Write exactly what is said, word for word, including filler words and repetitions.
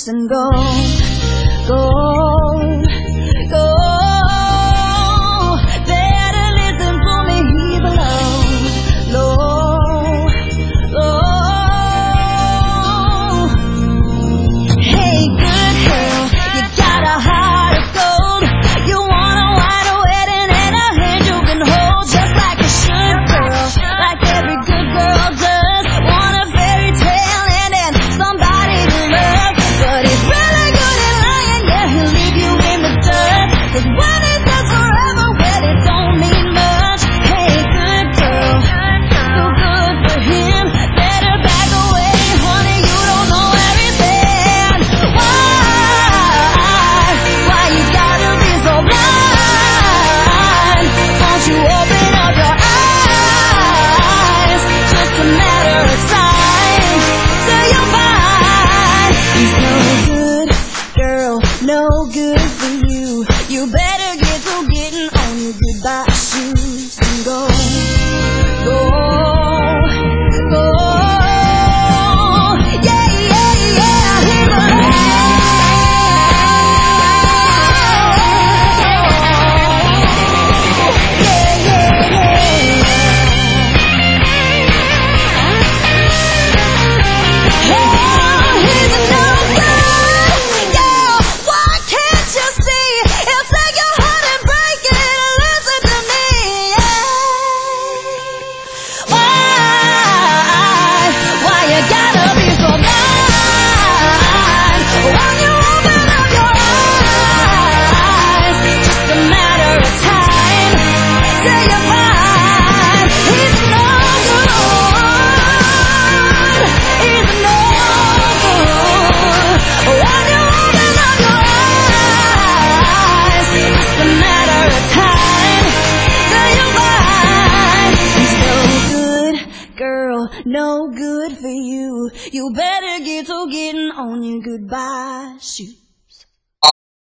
shoes and go, go, go. Better listen to me, he's low, low, low. Hey, good girl, you got a heart of gold. You want a wide wedding and a hand you can hold, just like you should, girl, like every good girl does. Want a fairy tale and then somebody to love, but he's really good at lying, yeah, he'll leave you in the dirt. 'Cause when he says forever, well, it don't mean much. Hey, good girl, so good for him. Better back away, honey, you don't know everything. Why, why you gotta be so blind? Won't you open up your eyes? Just a matter of time till you find he's no good, girl, no good for you. You better get to getting on your goodbye shoes and go, go, go. Yeah, yeah, yeah, he's alive. Yeah, yeah, yeah. Oh, he's no good, girl. Why can't you see? He'll take your heart and break it. Listen to me, yeah. Why, why you gotta be so blind? When you open up your eyes, just a matter of time till you find he's no good. He's no good. When you open up your eyes, just a matter of time till you find he's no good, girl, no good for you. You better get to getting on your goodbye shoot.